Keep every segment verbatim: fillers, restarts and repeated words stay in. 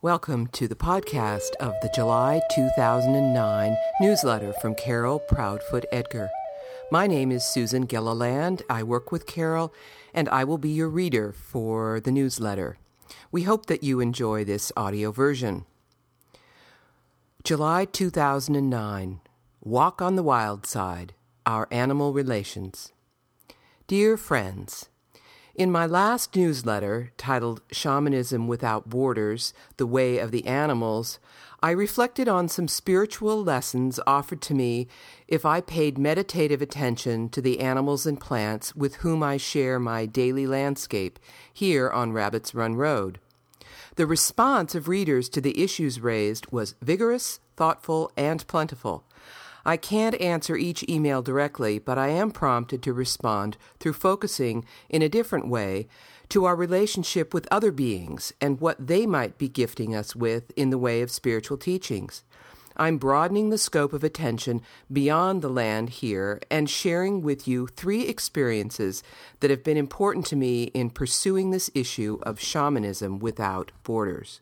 Welcome to the podcast of the July two thousand nine newsletter from Carol Proudfoot Edgar. My name is Susan Gilliland. I work with Carol, and I will be your reader for the newsletter. We hope that you enjoy this audio version. July two thousand nine. Walk on the Wild Side, Our Animal Relations. Dear friends, in my last newsletter, titled Shamanism Without Borders, The Way of the Animals, I reflected on some spiritual lessons offered to me if I paid meditative attention to the animals and plants with whom I share my daily landscape here on Rabbits Run Road. The response of readers to the issues raised was vigorous, thoughtful, and plentiful. I can't answer each email directly, but I am prompted to respond through focusing in a different way to our relationship with other beings and what they might be gifting us with in the way of spiritual teachings. I'm broadening the scope of attention beyond the land here and sharing with you three experiences that have been important to me in pursuing this issue of shamanism without borders.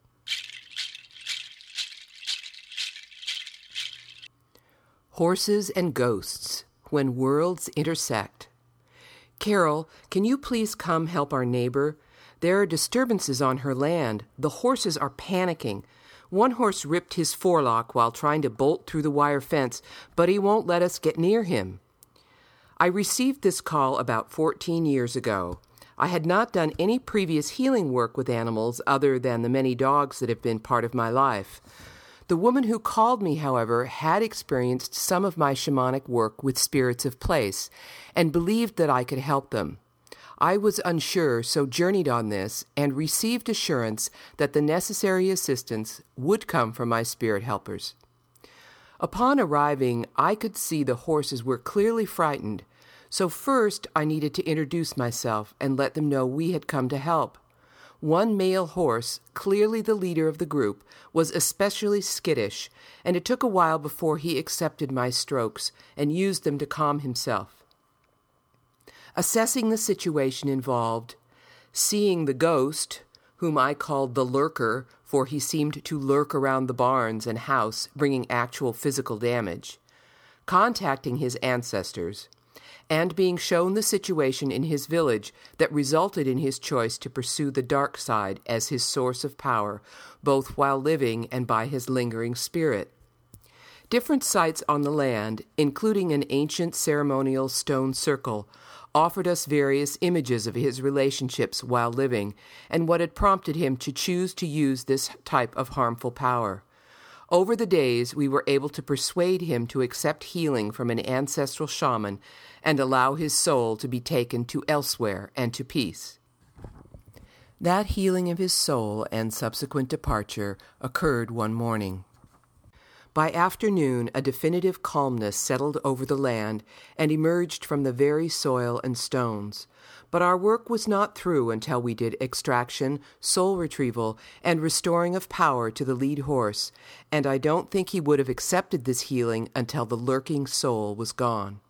Horses and Ghosts, When Worlds Intersect. Carol, can you please come help our neighbor? There are disturbances on her land. The horses are panicking. One horse ripped his forelock while trying to bolt through the wire fence, but he won't let us get near him. I received this call about fourteen years ago. I had not done any previous healing work with animals other than the many dogs that have been part of my life. The woman who called me, however, had experienced some of my shamanic work with spirits of place and believed that I could help them. I was unsure, so journeyed on this and received assurance that the necessary assistance would come from my spirit helpers. Upon arriving, I could see the horses were clearly frightened, so first I needed to introduce myself and let them know we had come to help. One male horse, clearly the leader of the group, was especially skittish, and it took a while before he accepted my strokes and used them to calm himself. Assessing the situation involved seeing the ghost, whom I called the lurker, for he seemed to lurk around the barns and house, bringing actual physical damage, contacting his ancestors, and being shown the situation in his village that resulted in his choice to pursue the dark side as his source of power, both while living and by his lingering spirit. Different sites on the land, including an ancient ceremonial stone circle, offered us various images of his relationships while living and what had prompted him to choose to use this type of harmful power. Over the days, we were able to persuade him to accept healing from an ancestral shaman and allow his soul to be taken to elsewhere and to peace. That healing of his soul and subsequent departure occurred one morning. By afternoon, a definitive calmness settled over the land and emerged from the very soil and stones. But our work was not through until we did extraction, soul retrieval, and restoring of power to the lead horse, and I don't think he would have accepted this healing until the lurking soul was gone.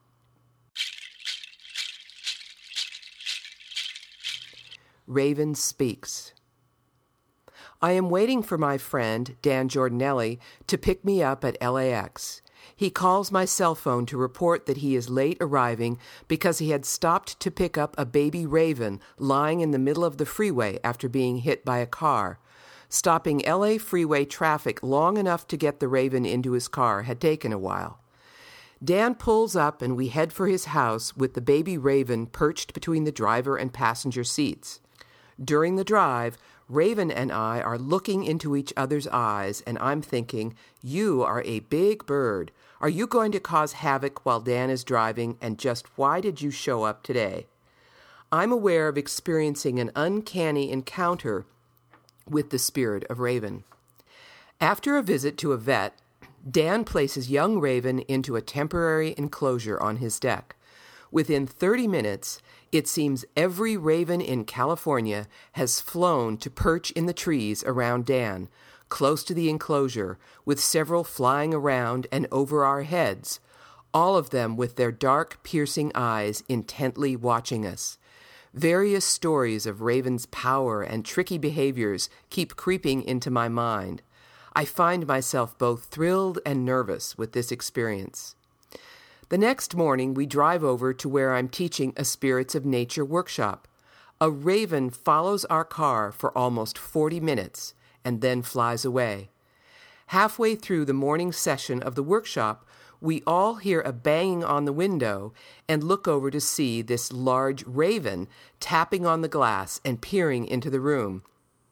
Raven Speaks. I am waiting for my friend, Dan Giordinelli, to pick me up at L A X. He calls my cell phone to report that he is late arriving because he had stopped to pick up a baby raven lying in the middle of the freeway after being hit by a car. Stopping L A freeway traffic long enough to get the raven into his car had taken a while. Dan pulls up and we head for his house with the baby raven perched between the driver and passenger seats. During the drive, Raven and I are looking into each other's eyes, and I'm thinking, you are a big bird. Are you going to cause havoc while Dan is driving, and just why did you show up today? I'm aware of experiencing an uncanny encounter with the spirit of Raven. After a visit to a vet, Dan places young Raven into a temporary enclosure on his deck. Within thirty minutes, it seems every raven in California has flown to perch in the trees around Dan, close to the enclosure, with several flying around and over our heads, all of them with their dark, piercing eyes intently watching us. Various stories of Raven's power and tricky behaviors keep creeping into my mind. I find myself both thrilled and nervous with this experience. The next morning, we drive over to where I'm teaching a Spirits of Nature workshop. A raven follows our car for almost forty minutes and then flies away. Halfway through the morning session of the workshop, we all hear a banging on the window and look over to see this large raven tapping on the glass and peering into the room.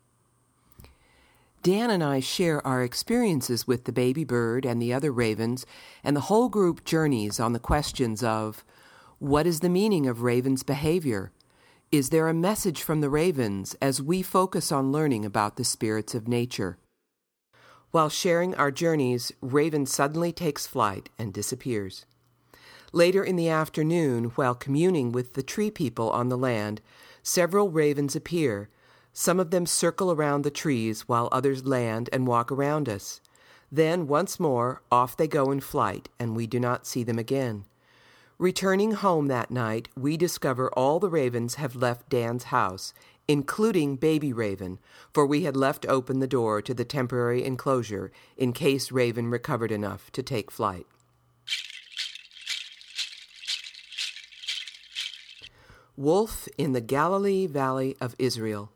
Dan and I share our experiences with the baby bird and the other ravens, and the whole group journeys on the questions of, what is the meaning of ravens' behavior? Is there a message from the ravens as we focus on learning about the spirits of nature? While sharing our journeys, Raven suddenly takes flight and disappears. Later in the afternoon, while communing with the tree people on the land, several ravens appear. Some of them circle around the trees while others land and walk around us. Then, once more, off they go in flight, and we do not see them again. Returning home that night, we discover all the ravens have left Dan's house, including Baby Raven, for we had left open the door to the temporary enclosure in case Raven recovered enough to take flight. Wolf in the Galilee Valley of Israel.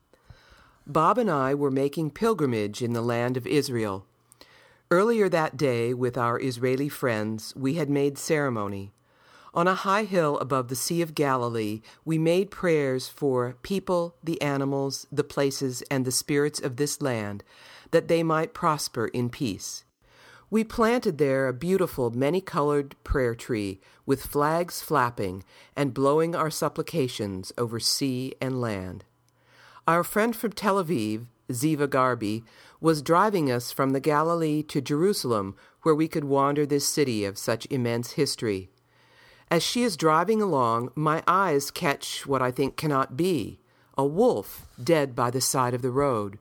Bob and I were making pilgrimage in the land of Israel. Earlier that day, with our Israeli friends, we had made ceremony. On a high hill above the Sea of Galilee, we made prayers for people, the animals, the places, and the spirits of this land, that they might prosper in peace. We planted there a beautiful, many-colored prayer tree with flags flapping and blowing our supplications over sea and land. Our friend from Tel Aviv, Ziva Garbi, was driving us from the Galilee to Jerusalem, where we could wander this city of such immense history. As she is driving along, my eyes catch what I think cannot be, a wolf dead by the side of the road.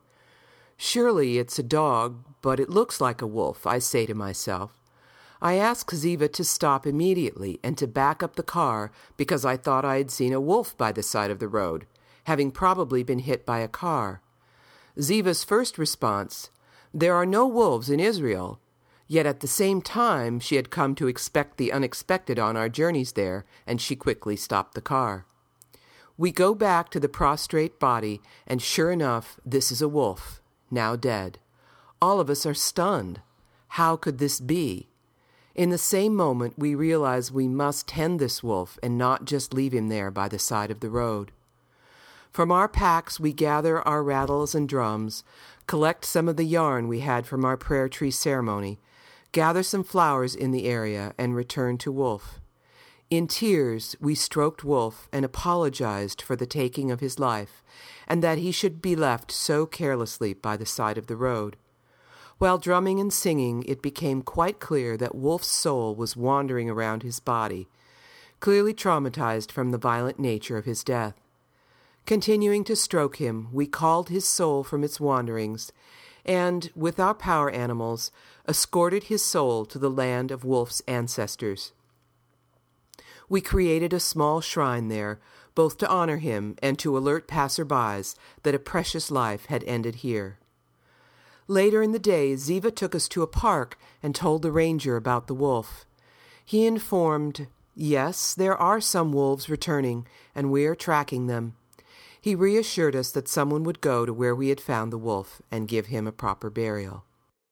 Surely it's a dog, but it looks like a wolf, I say to myself. I ask Ziva to stop immediately and to back up the car because I thought I had seen a wolf by the side of the road, having probably been hit by a car. Ziva's first response, "There are no wolves in Israel." Yet at the same time, she had come to expect the unexpected on our journeys there, and she quickly stopped the car. We go back to the prostrate body, and sure enough, this is a wolf, now dead. All of us are stunned. How could this be? In the same moment, we realize we must tend this wolf and not just leave him there by the side of the road. From our packs, we gather our rattles and drums, collect some of the yarn we had from our prayer tree ceremony, gather some flowers in the area, and return to Wolf. In tears, we stroked Wolf and apologized for the taking of his life, and that he should be left so carelessly by the side of the road. While drumming and singing, it became quite clear that Wolf's soul was wandering around his body, clearly traumatized from the violent nature of his death. Continuing to stroke him, we called his soul from its wanderings, and, with our power animals, escorted his soul to the land of Wolf's ancestors. We created a small shrine there, both to honor him and to alert passerbys that a precious life had ended here. Later in the day, Ziva took us to a park and told the ranger about the wolf. He informed, yes, there are some wolves returning, and we are tracking them. He reassured us that someone would go to where we had found the wolf and give him a proper burial.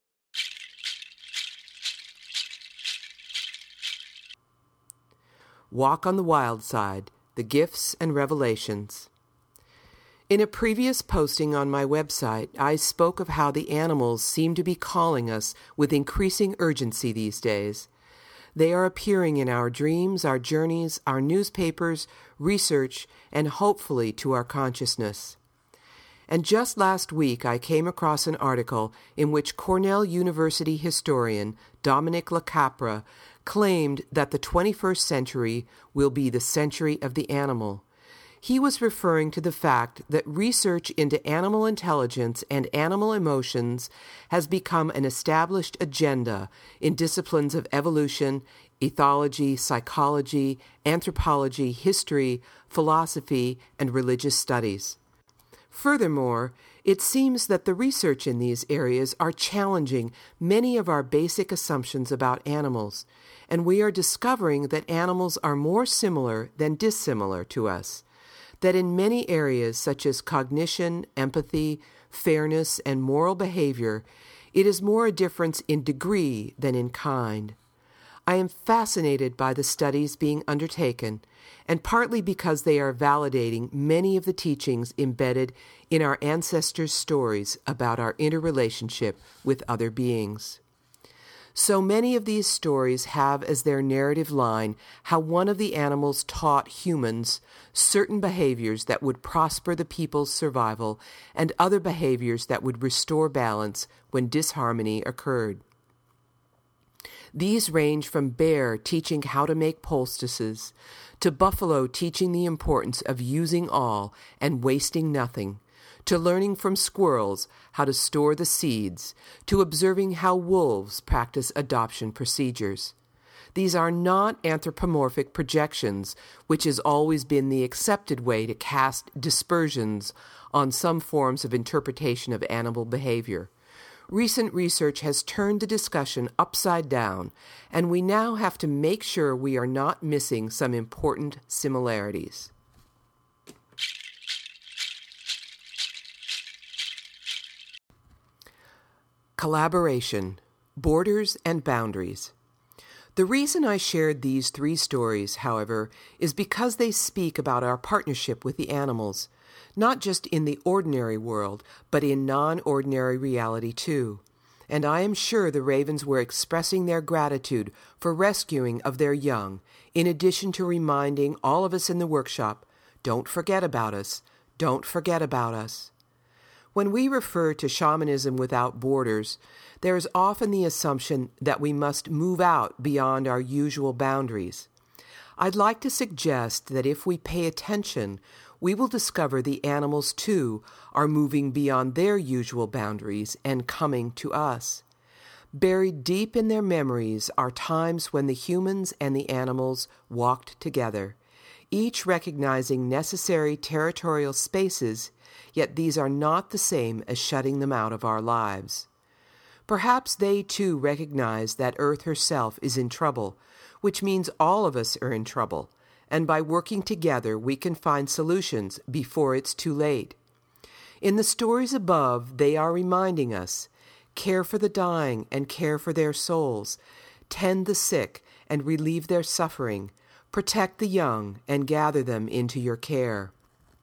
Walk on the Wild Side, The Gifts and Revelations. In a previous posting on my website, I spoke of how the animals seem to be calling us with increasing urgency these days. They are appearing in our dreams, our journeys, our newspapers, research, and hopefully to our consciousness. And just last week I came across an article in which Cornell University historian Dominic LaCapra claimed that the twenty-first century will be the century of the animal. He was referring to the fact that research into animal intelligence and animal emotions has become an established agenda in disciplines of evolution, ethology, psychology, anthropology, history, philosophy, and religious studies. Furthermore, it seems that the research in these areas are challenging many of our basic assumptions about animals, and we are discovering that animals are more similar than dissimilar to us, that in many areas such as cognition, empathy, fairness, and moral behavior, it is more a difference in degree than in kind. I am fascinated by the studies being undertaken, and partly because they are validating many of the teachings embedded in our ancestors' stories about our interrelationship with other beings. So many of these stories have as their narrative line how one of the animals taught humans certain behaviors that would prosper the people's survival and other behaviors that would restore balance when disharmony occurred. These range from bear teaching how to make poultices, to buffalo teaching the importance of using all and wasting nothing, to learning from squirrels how to store the seeds, to observing how wolves practice adoption procedures. These are not anthropomorphic projections, which has always been the accepted way to cast dispersions on some forms of interpretation of animal behavior. Recent research has turned the discussion upside down, and we now have to make sure we are not missing some important similarities. Collaboration, borders, and boundaries. The reason I shared these three stories, however, is because they speak about our partnership with the animals, not just in the ordinary world, but in non-ordinary reality too. And I am sure the ravens were expressing their gratitude for rescuing of their young, in addition to reminding all of us in the workshop, don't forget about us, don't forget about us. When we refer to shamanism without borders, there is often the assumption that we must move out beyond our usual boundaries. I'd like to suggest that if we pay attention, we will discover the animals, too, are moving beyond their usual boundaries and coming to us. Buried deep in their memories are times when the humans and the animals walked together, each recognizing necessary territorial spaces, yet these are not the same as shutting them out of our lives. Perhaps they, too, recognize that Earth herself is in trouble, which means all of us are in trouble, and by working together we can find solutions before it's too late. In the stories above, they are reminding us, care for the dying and care for their souls, tend the sick and relieve their suffering, protect the young and gather them into your care.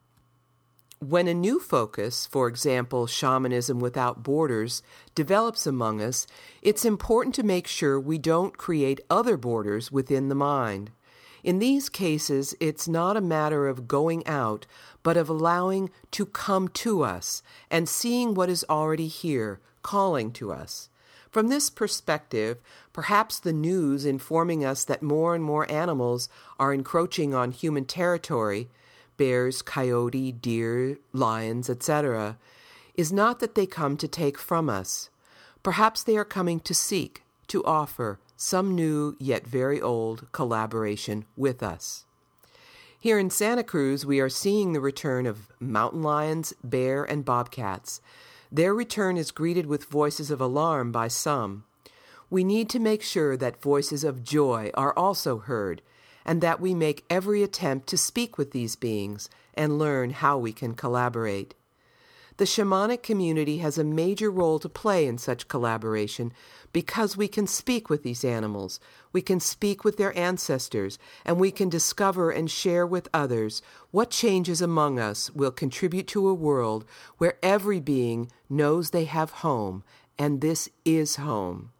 When a new focus, for example, shamanism without borders, develops among us, it's important to make sure we don't create other borders within the mind. In these cases, it's not a matter of going out, but of allowing to come to us and seeing what is already here, calling to us. From this perspective, perhaps the news informing us that more and more animals are encroaching on human territory, bears, coyote, deer, lions, et cetera, is not that they come to take from us. Perhaps they are coming to seek, to offer, some new yet very old collaboration with us. Here in Santa Cruz, we are seeing the return of mountain lions, bear, and bobcats. Their return is greeted with voices of alarm by some. We need to make sure that voices of joy are also heard, and that we make every attempt to speak with these beings and learn how we can collaborate. The shamanic community has a major role to play in such collaboration because we can speak with these animals, we can speak with their ancestors, and we can discover and share with others what changes among us will contribute to a world where every being knows they have home, and this is home.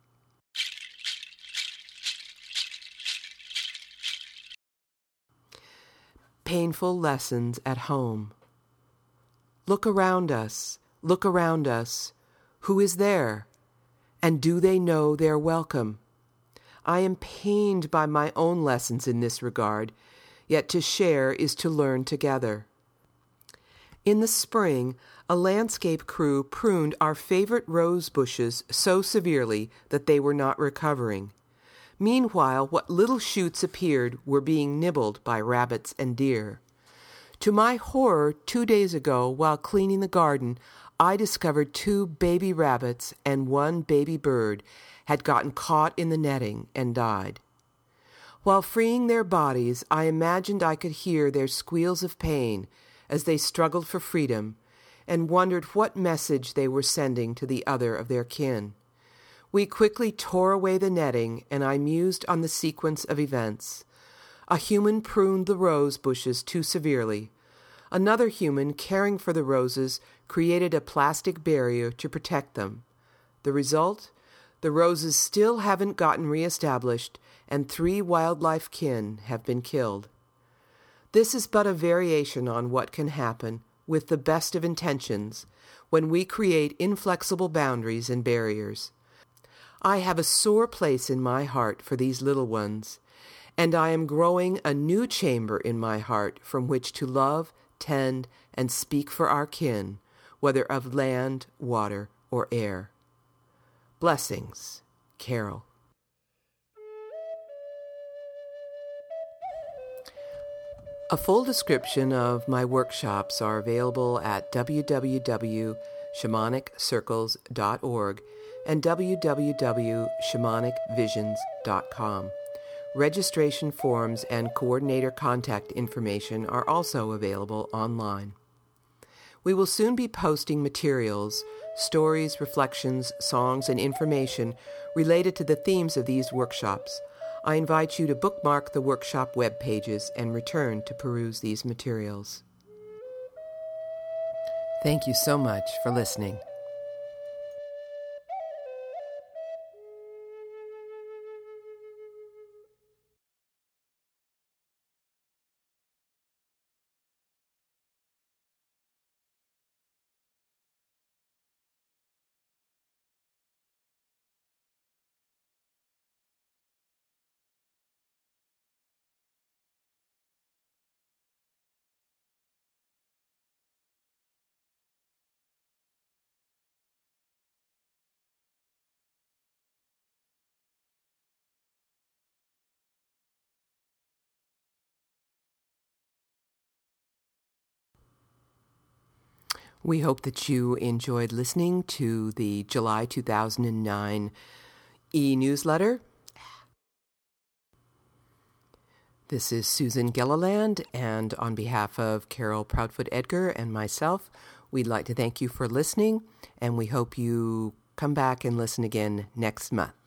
Painful lessons at home. Look around us, look around us. Who is there? And do they know they're welcome? I am pained by my own lessons in this regard, yet to share is to learn together. In the spring, a landscape crew pruned our favorite rose bushes so severely that they were not recovering. Meanwhile, what little shoots appeared were being nibbled by rabbits and deer. To my horror, two days ago, while cleaning the garden, I discovered two baby rabbits and one baby bird had gotten caught in the netting and died. While freeing their bodies, I imagined I could hear their squeals of pain as they struggled for freedom, and wondered what message they were sending to the other of their kin. We quickly tore away the netting, and I mused on the sequence of events. A human pruned the rose bushes too severely. Another human, caring for the roses, created a plastic barrier to protect them. The result? The roses still haven't gotten reestablished, and three wildlife kin have been killed. This is but a variation on what can happen, with the best of intentions, when we create inflexible boundaries and barriers. I have a sore place in my heart for these little ones, and I am growing a new chamber in my heart from which to love, tend, and speak for our kin, whether of land, water, or air. Blessings, Carol. A full description of my workshops are available at w w w dot shamanic circles dot org and w w w dot shamanic visions dot com. Registration forms and coordinator contact information are also available online. We will soon be posting materials, stories, reflections, songs, and information related to the themes of these workshops. I invite you to bookmark the workshop web pages and return to peruse these materials. Thank you so much for listening. We hope that you enjoyed listening to the July two thousand nine e-newsletter. This is Susan Gilliland, and on behalf of Carol Proudfoot Edgar and myself, we'd like to thank you for listening, and we hope you come back and listen again next month.